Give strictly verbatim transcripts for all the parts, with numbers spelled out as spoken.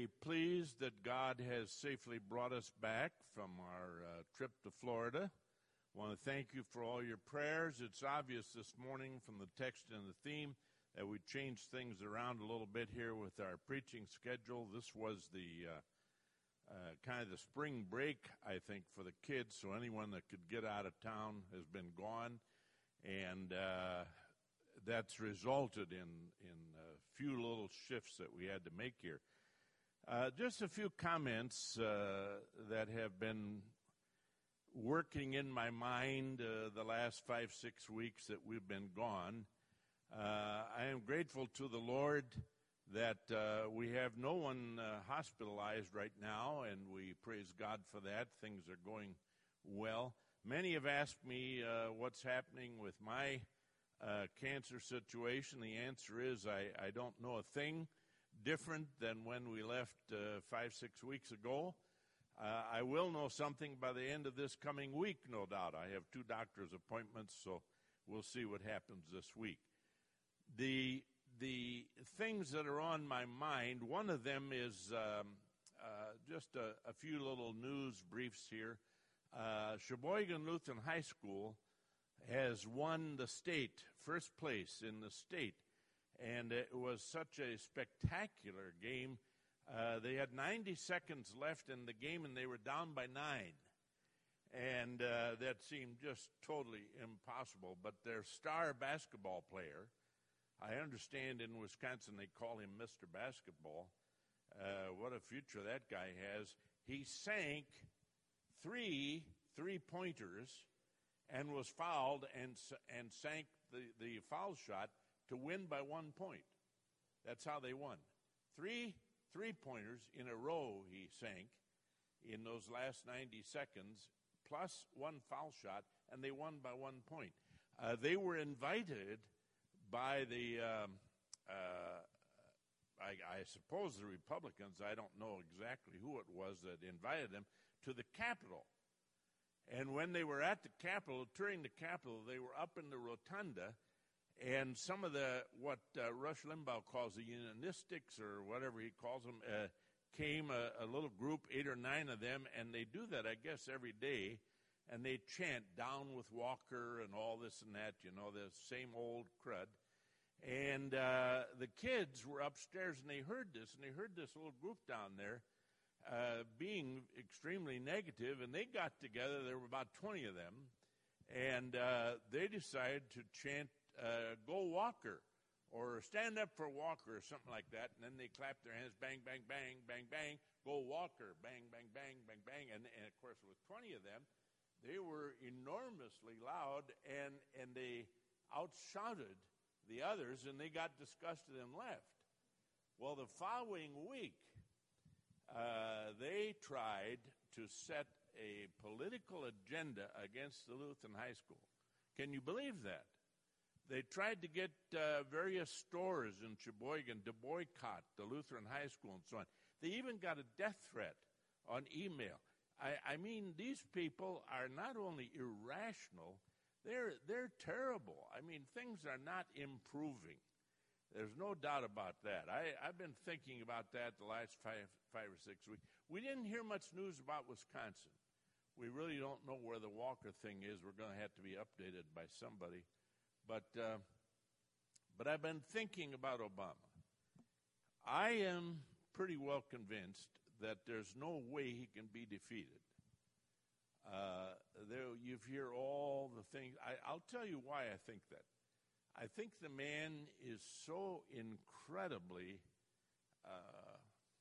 very pleased that God has safely brought us back from our uh, trip to Florida. I want to thank you for all your prayers. It's obvious this morning from the text and the theme that we changed things around a little bit here with our preaching schedule. This was the uh, uh, kind of the spring break, I think, for the kids, so anyone that could get out of town has been gone, and uh, that's resulted in, in a few little shifts that we had to make here. Uh, just a few comments uh, that have been working in my mind uh, the last five, six weeks that we've been gone. Uh, I am grateful to the Lord that uh, we have no one uh, hospitalized right now, and we praise God for that. Things are going well. Many have asked me uh, what's happening with my uh, cancer situation. The answer is I, I don't know a thing different than when we left uh, five, six weeks ago. Uh, I will know something by the end of this coming week, no doubt. I have two doctor's appointments, so we'll see what happens this week. The the things that are on my mind, one of them is um, uh, just a, a few little news briefs here. Uh, Sheboygan Lutheran High School has won the state, first place in the state, and it was such a spectacular game. Uh, they had ninety seconds left in the game, and they were down by nine. And uh, that seemed just totally impossible. But their star basketball player, I understand in Wisconsin they call him Mister Basketball. Uh, what a future that guy has. He sank three three-pointers and was fouled and and sank the, the foul shot to win by one point. That's how they won. Three three-pointers in a row he sank in those last ninety seconds, plus one foul shot, and they won by one point. Uh, they were invited by the, um, uh, I, I suppose the Republicans, I don't know exactly who it was that invited them, to the Capitol. And when they were at the Capitol, touring the Capitol, they were up in the rotunda, and some of the, what uh, Rush Limbaugh calls the unionistics, or whatever he calls them, uh, came, a, a little group, eight or nine of them, and they do that, I guess, every day, and they chant, "Down with Walker," and all this and that, you know, the same old crud. And uh, the kids were upstairs, and they heard this, and they heard this little group down there uh, being extremely negative, and they got together. There were about twenty of them, and uh, they decided to chant, uh, "Go Walker," or "Stand up for Walker," or something like that, and then they clapped their hands, bang, bang, bang, bang, bang, "Go Walker," bang, bang, bang, bang, bang, and, and of course with twenty of them, they were enormously loud, and, and they outshouted the others, and they got disgusted and left. Well, the following week, uh, they tried to set a political agenda against the Lutheran High School. Can you believe that? They tried to get uh, various stores in Sheboygan to boycott the Lutheran High School and so on. They even got a death threat on email. I, I mean, these people are not only irrational, They're they're terrible. I mean, things are not improving. There's no doubt about that. I, I've been thinking about that the last five five or six weeks. We didn't hear much news about Wisconsin. We really don't know where the Walker thing is. We're going to have to be updated by somebody. But uh, but I've been thinking about Obama. I am pretty well convinced that there's no way he can be defeated. Uh, there, you hear all the things. I, I'll tell you why I think that. I think the man is so incredibly uh,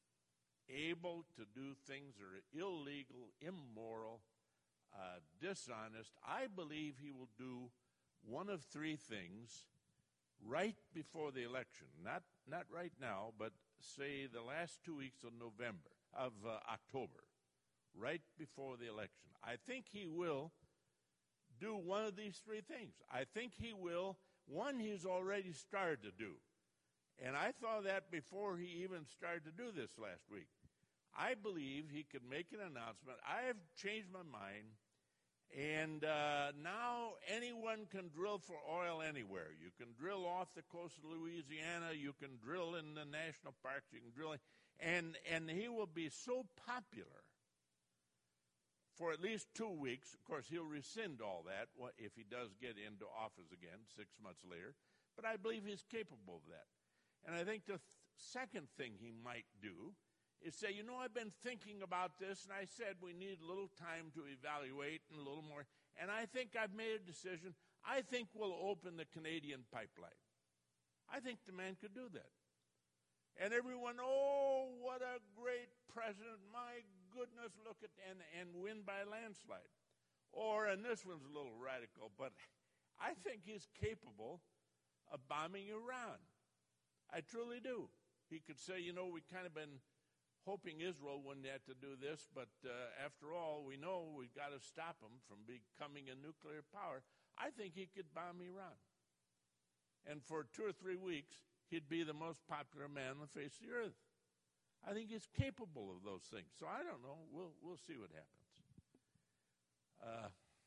able to do things that are illegal, immoral, uh, dishonest. I believe he will do one of three things right before the election. Not not right now, but say the last two weeks of November, of uh, October. Right before the election. I think he will do one of these three things. I think he will, one he's already started to do. And I thought that before he even started to do this last week. I believe he could make an announcement. I have changed my mind, and uh, now anyone can drill for oil anywhere. You can drill off the coast of Louisiana. You can drill in the national parks. You can drill in. And, and he will be so popular for at least two weeks. Of course, he'll rescind all that if he does get into office again six months later. But I believe he's capable of that. And I think the th- second thing he might do is say, you know, I've been thinking about this, and I said we need a little time to evaluate and a little more. And I think I've made a decision. I think we'll open the Canadian pipeline. I think the man could do that. And everyone, oh, what a great president. My goodness, look at, and, and win by a landslide. Or, and this one's a little radical, but I think he's capable of bombing Iran. I truly do. He could say, you know, we've kind of been hoping Israel wouldn't have to do this, but uh, after all, we know we've got to stop them from becoming a nuclear power. I think he could bomb Iran. And for two or three weeks, he'd be the most popular man on the face of the earth. I think he's capable of those things. So I don't know. We'll we'll see what happens. Uh,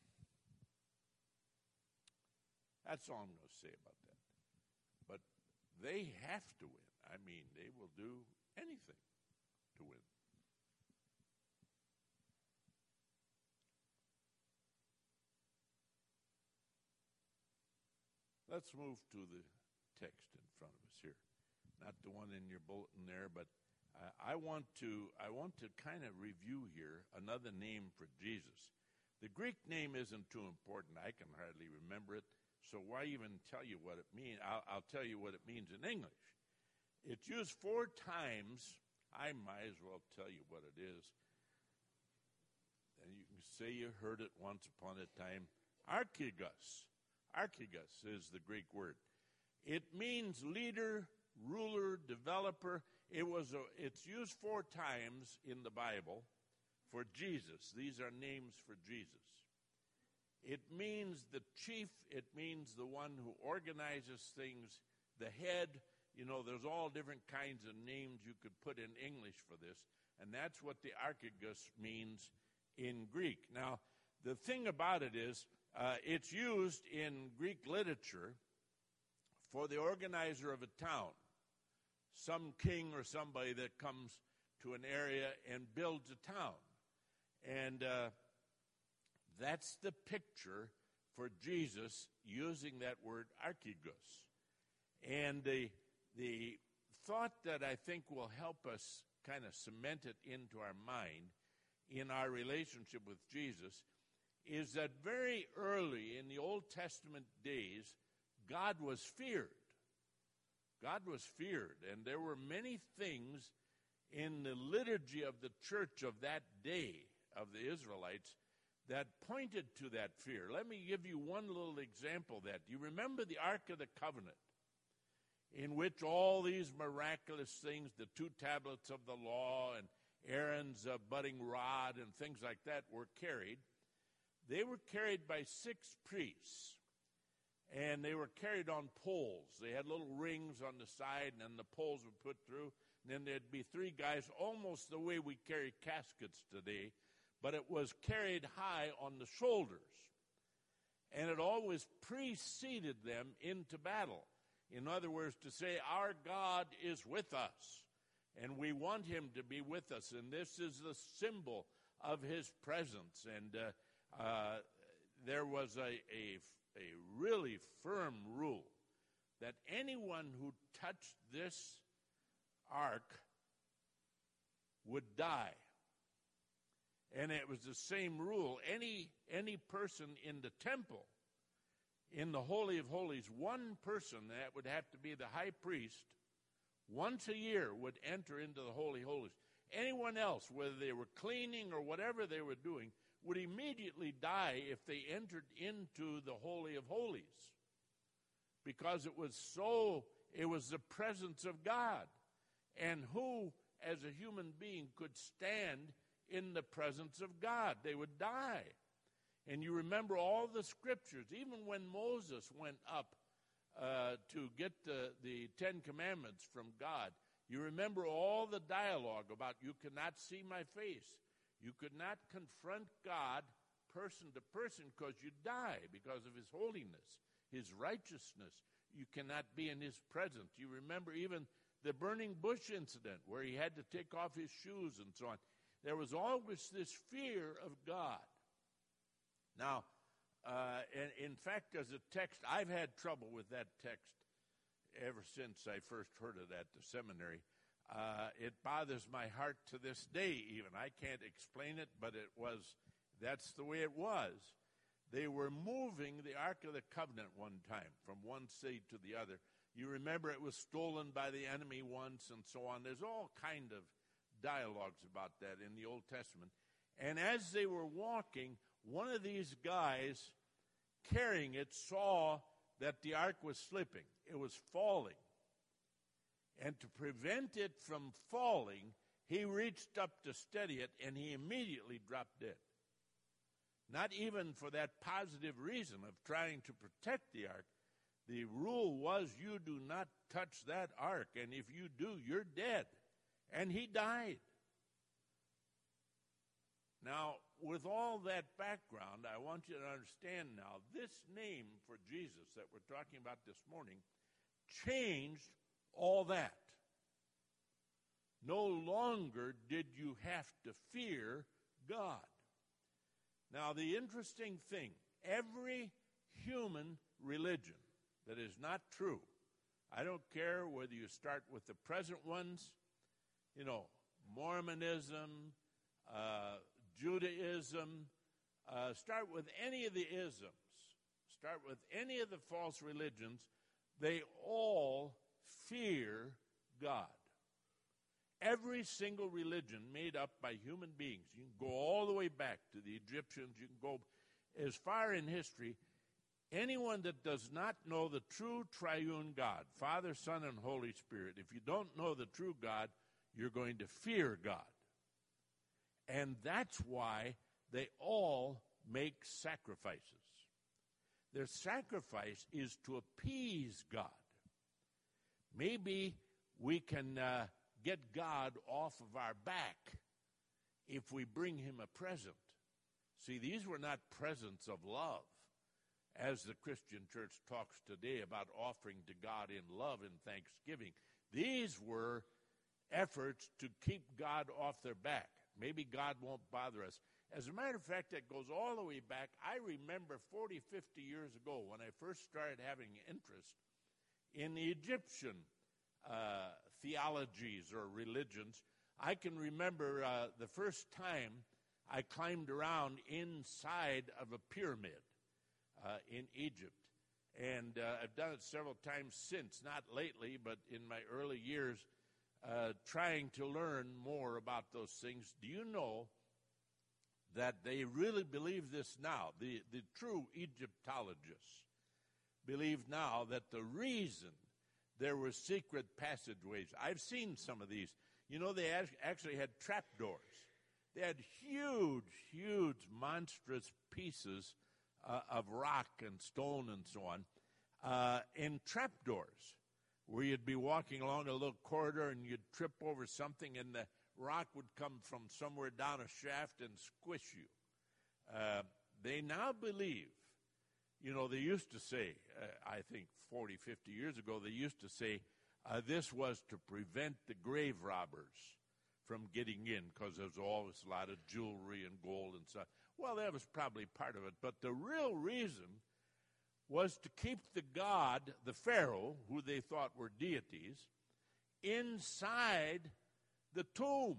that's all I'm going to say about that. But they have to win. I mean, they will do anything to win. Let's move to the text in front of us here. Not the one in your bulletin there, but uh, I want to I want to kind of review here another name for Jesus. The Greek name isn't too important. I can hardly remember it, so why even tell you what it means? I'll, I'll tell you what it means in English. It's used four times. I might as well tell you what it is. And you can say you heard it once upon a time. Archegos. Archegos is the Greek word. It means leader, ruler, developer. It was a, it's used four times in the Bible for Jesus. These are names for Jesus. It means the chief. It means the one who organizes things, the head. You know, there's all different kinds of names you could put in English for this, and that's what the archegos means in Greek. Now, the thing about it is, uh, it's used in Greek literature for the organizer of a town, some king or somebody that comes to an area and builds a town. And uh, that's the picture for Jesus using that word archegos. And the The thought that I think will help us kind of cement it into our mind in our relationship with Jesus is that very early in the Old Testament days, God was feared. God was feared, and there were many things in the liturgy of the church of that day of the Israelites that pointed to that fear. Let me give you one little example of that. You remember the Ark of the Covenant, in which all these miraculous things, the two tablets of the law and Aaron's uh, budding rod and things like that were carried. They were carried by six priests, and they were carried on poles. They had little rings on the side, and then the poles were put through, and then there'd be three guys, almost the way we carry caskets today, but it was carried high on the shoulders, and it always preceded them into battle. In other words, to say, our God is with us, and we want him to be with us, and this is the symbol of his presence. And uh, uh, there was a, a, a really firm rule that anyone who touched this ark would die. And it was the same rule. Any, any person in the temple, in the Holy of Holies, one person, that would have to be the high priest, once a year would enter into the Holy of Holies. Anyone else, whether they were cleaning or whatever they were doing, would immediately die if they entered into the Holy of Holies, because it was so, it was the presence of God. And who, as a human being, could stand in the presence of God? They would die. And you remember all the scriptures, even when Moses went up uh, to get the, the Ten Commandments from God, you remember all the dialogue about you cannot see my face. You could not confront God person to person because you die because of his holiness, his righteousness. You cannot be in his presence. You remember even the burning bush incident where he had to take off his shoes and so on. There was always this fear of God. Now, uh, in, in fact, there's a text, I've had trouble with that text ever since I first heard it at the seminary. Uh, it bothers my heart to this day even. I can't explain it, but it was, that's the way it was. They were moving the Ark of the Covenant one time from one city to the other. You remember it was stolen by the enemy once and so on. There's all kind of dialogues about that in the Old Testament. And as they were walking, one of these guys carrying it saw that the ark was slipping. It was falling. And to prevent it from falling, he reached up to steady it, and he immediately dropped dead. Not even for that positive reason of trying to protect the ark. The rule was you do not touch that ark, and if you do, you're dead. And he died. Now, with all that background, I want you to understand now, this name for Jesus that we're talking about this morning changed all that. No longer did you have to fear God. Now, the interesting thing, every human religion that is not true, I don't care whether you start with the present ones, you know, Mormonism, uh, Judaism, uh, start with any of the isms, start with any of the false religions, they all fear God. Every single religion made up by human beings, you can go all the way back to the Egyptians, you can go as far in history, anyone that does not know the true triune God, Father, Son, and Holy Spirit, if you don't know the true God, you're going to fear God. And that's why they all make sacrifices. Their sacrifice is to appease God. Maybe we can uh, get God off of our back if we bring him a present. See, these were not presents of love, as the Christian church talks today about offering to God in love and thanksgiving. These were efforts to keep God off their back. Maybe God won't bother us. As a matter of fact, that goes all the way back. I remember forty, fifty years ago when I first started having interest in the Egyptian uh, theologies or religions. I can remember uh, the first time I climbed around inside of a pyramid uh, in Egypt. And uh, I've done it several times since, not lately, but in my early years, uh, trying to learn more about those things. Do you know that they really believe this now? The, the true Egyptologists believe now that the reason there were secret passageways, I've seen some of these. You know, they actually had trapdoors. They had huge, huge, monstrous pieces uh, of rock and stone and so on uh, in trapdoors, where you'd be walking along a little corridor and you'd trip over something and the rock would come from somewhere down a shaft and squish you. Uh, they now believe, you know, they used to say, uh, I think forty, fifty years ago, they used to say uh, this was to prevent the grave robbers from getting in because there's always a lot of jewelry and gold and stuff. Well, that was probably part of it. But the real reason was to keep the god, the Pharaoh, who they thought were deities, inside the tomb.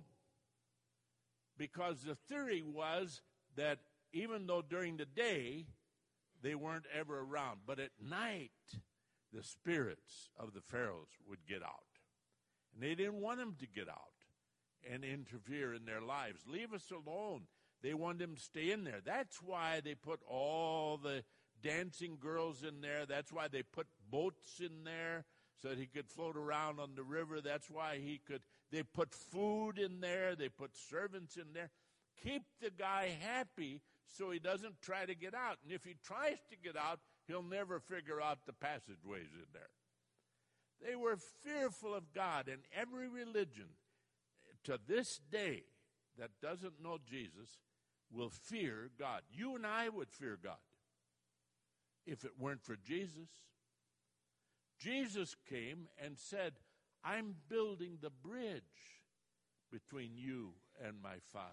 Because the theory was that even though during the day they weren't ever around, but at night the spirits of the pharaohs would get out. And they didn't want them to get out and interfere in their lives. Leave us alone. They wanted them to stay in there. That's why they put all the dancing girls in there. That's why they put boats in there so that he could float around on the river. That's why he could, they put food in there. They put servants in there. Keep the guy happy so he doesn't try to get out. And if he tries to get out, he'll never figure out the passageways in there. They were fearful of God, and every religion to this day that doesn't know Jesus will fear God. You and I would fear God if it weren't for Jesus. Jesus came and said, I'm building the bridge between you and my Father.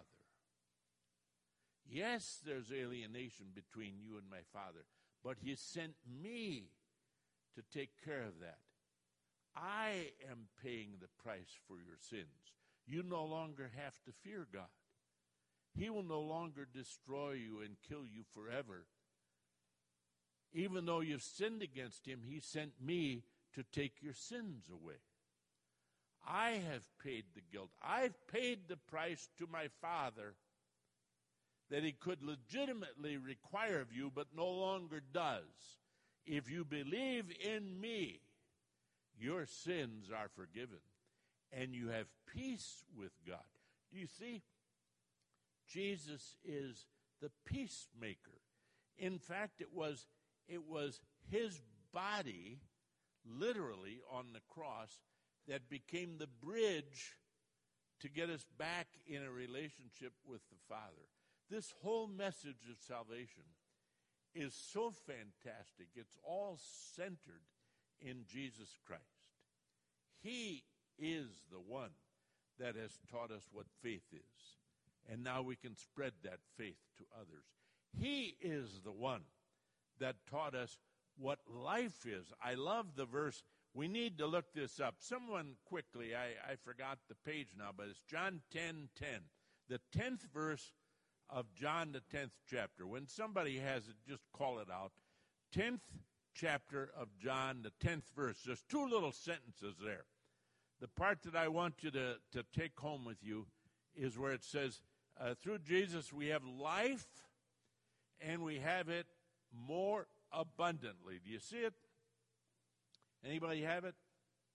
Yes, there's alienation between you and my Father, but he sent me to take care of that. I am paying the price for your sins. You no longer have to fear God. He will no longer destroy you and kill you forever. Even though you've sinned against him, he sent me to take your sins away. I have paid the guilt. I've paid the price to my Father that he could legitimately require of you, but no longer does. If you believe in me, your sins are forgiven, and you have peace with God. Do you see? Jesus is the peacemaker. In fact, it was, it was his body, literally on the cross, that became the bridge to get us back in a relationship with the Father. This whole message of salvation is so fantastic. It's all centered in Jesus Christ. He is the one that has taught us what faith is. And now we can spread that faith to others. He is the one that taught us what life is. I love the verse. We need to look this up. Someone quickly, I, I forgot the page now, but it's John ten ten. The tenth verse of John, the tenth chapter. When somebody has it, just call it out. tenth chapter of John, the tenth verse. There's two little sentences there. The part that I want you to, to take home with you is where it says, uh, through Jesus we have life, and we have it more abundantly. Do you see it? Anybody have it?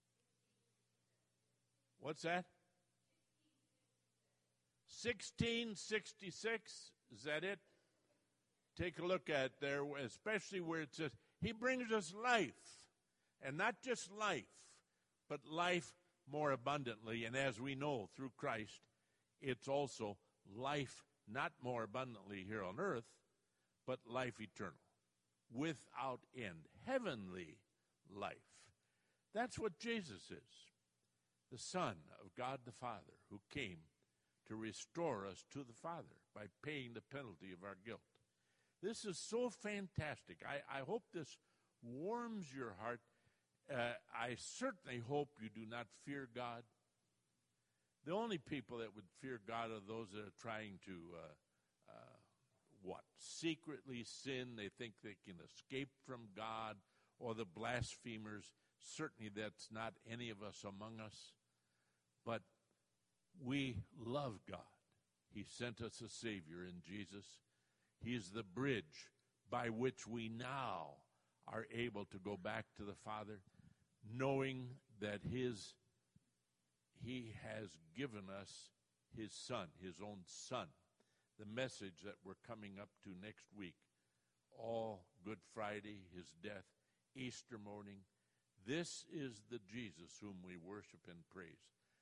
What's that? sixteen sixty-six, is that it? Take a look at there, especially where it says, he brings us life. And not just life, but life more abundantly. And as we know, through Christ, it's also life not more abundantly here on earth, but life eternal, without end, heavenly life. That's what Jesus is, the Son of God the Father, who came to restore us to the Father by paying the penalty of our guilt. This is so fantastic. I, I hope this warms your heart. Uh, I certainly hope you do not fear God. The only people that would fear God are those that are trying to, uh, uh, what, secretly sin. They think they can escape from God, or the blasphemers. Certainly that's not any of us among us. But we love God. He sent us a Savior in Jesus. He is the bridge by which we now are able to go back to the Father, knowing that his, he has given us his Son, his own Son. The message that we're coming up to next week, all Good Friday, his death, Easter morning. This is the Jesus whom we worship and praise.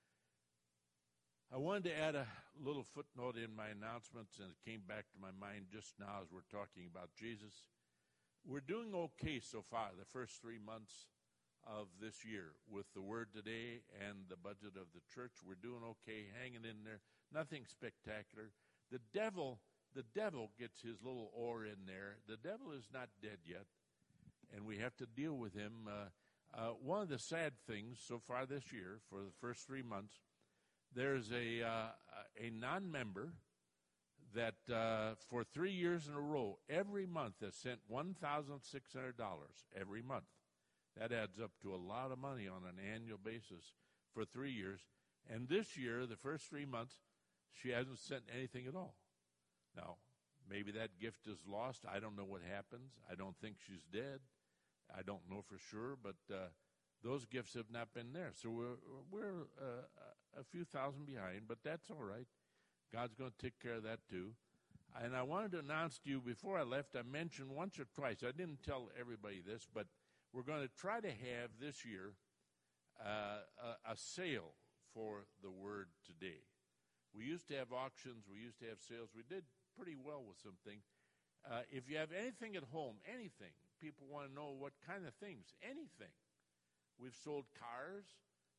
I wanted to add a little footnote in my announcements, and it came back to my mind just now as we're talking about Jesus. We're doing okay so far, the first three months of this year, with the Word Today and the budget of the church. We're doing okay, hanging in there, nothing spectacular. The devil, the devil gets his little oar in there. The devil is not dead yet, and we have to deal with him. Uh, uh, one of the sad things so far this year, for the first three months, there's a uh, a non-member that uh, for three years in a row, every month has sent one thousand six hundred dollars every month. That adds up to a lot of money on an annual basis for three years. And this year, the first three months, she hasn't sent anything at all. Now, maybe that gift is lost. I don't know what happens. I don't think she's dead. I don't know for sure, but uh, those gifts have not been there. So we're, we're uh, a few thousand behind, but that's all right. God's going to take care of that too. And I wanted to announce to you before I left, I mentioned once or twice, I didn't tell everybody this, but we're going to try to have this year uh, a, a sale for the Word Today. We used to have auctions. We used to have sales. We did pretty well with something. Uh, if you have anything at home, anything, people want to know what kind of things, anything. We've sold cars.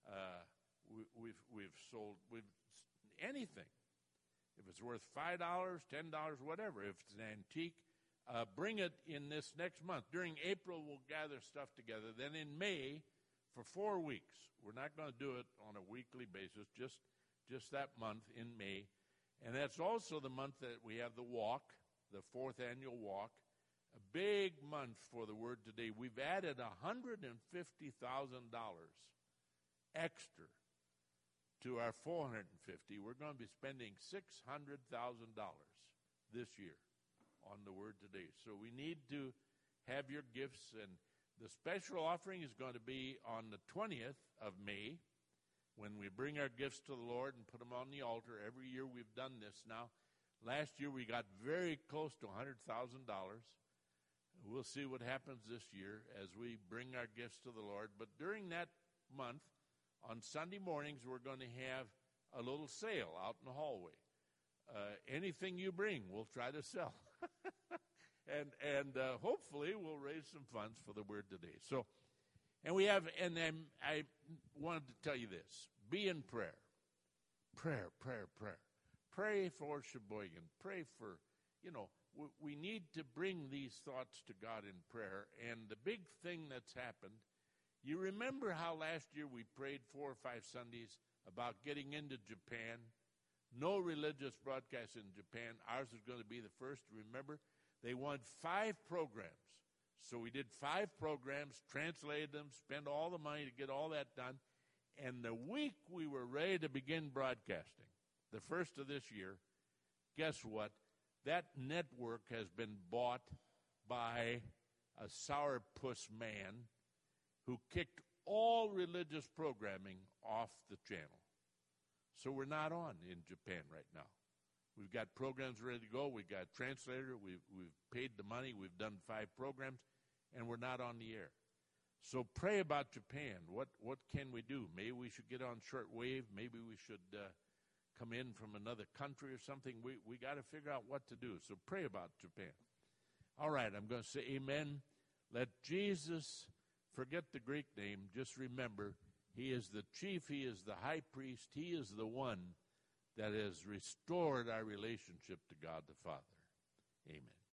Uh, we, we've we've sold we've anything. If it's worth five dollars, ten dollars, whatever. If it's an antique, uh, bring it in this next month. During April, we'll gather stuff together. Then in May, for four weeks, we're not going to do it on a weekly basis. Just just that month in May, and that's also the month that we have the walk, the fourth annual walk. A big month for the Word Today. We've added one hundred fifty thousand dollars extra to our four hundred fifty. We're going to be spending six hundred thousand dollars this year on the Word Today. So we need to have your gifts, and the special offering is going to be on the twentieth of May when we bring our gifts to the Lord and put them on the altar. Every year we've done this now. Last year we got very close to one hundred thousand dollars. We'll see what happens this year as we bring our gifts to the Lord. But during that month, on Sunday mornings, we're going to have a little sale out in the hallway. Uh, anything you bring, we'll try to sell. and and uh, hopefully we'll raise some funds for the Word Today. So, and we have, and then I wanted to tell you this. Be in prayer. Prayer, prayer, prayer. Pray for Sheboygan. Pray for, you know, we need to bring these thoughts to God in prayer. And the big thing that's happened, you remember how last year we prayed four or five Sundays about getting into Japan? No religious broadcast in Japan. Ours is going to be the first. Remember, they wanted five programs. So we did five programs, translated them, spent all the money to get all that done. And the week we were ready to begin broadcasting, the first of this year, guess what? That network has been bought by a sourpuss man who kicked all religious programming off the channel. So we're not on in Japan right now. We've got programs ready to go. We've got a translator. We've, we've paid the money. We've done five programs, and we're not on the air. So pray about Japan. What what can we do? Maybe we should get on shortwave. Maybe we should uh, come in from another country or something. We we got to figure out what to do. So pray about Japan. All right, I'm going to say amen. Let Jesus, forget the Greek name, just remember, he is the chief, he is the high priest, he is the one that has restored our relationship to God the Father. Amen.